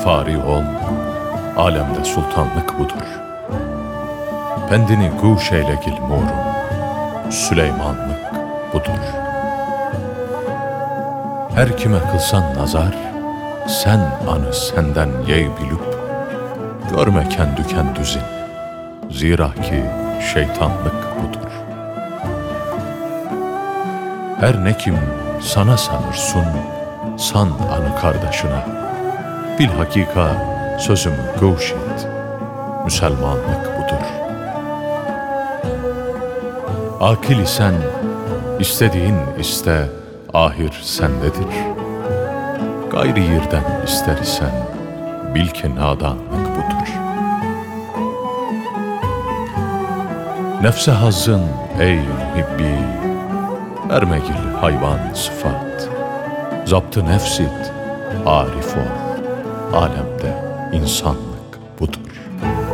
fari ol, alemde sultanlık budur. Pendini guş eyle gilmurum, Süleymanlık budur. Her kime kılsan nazar, sen anı senden yey bilüp, görme kendi kendüzin, zira ki şeytanlık budur. Her ne kim sana sanırsın, san anı kardeşine, bil hakika sözümü guş et, Müselmanlık budur. Akil isen, istediğin iste, ahir sendedir. Gayri yerden ister isen, bil ki nadanlık budur. Nefse hazzın ey muhibbi, ermegil hayvan sıfat. Zaptı nefsit, arif ol, alemde insanlık budur.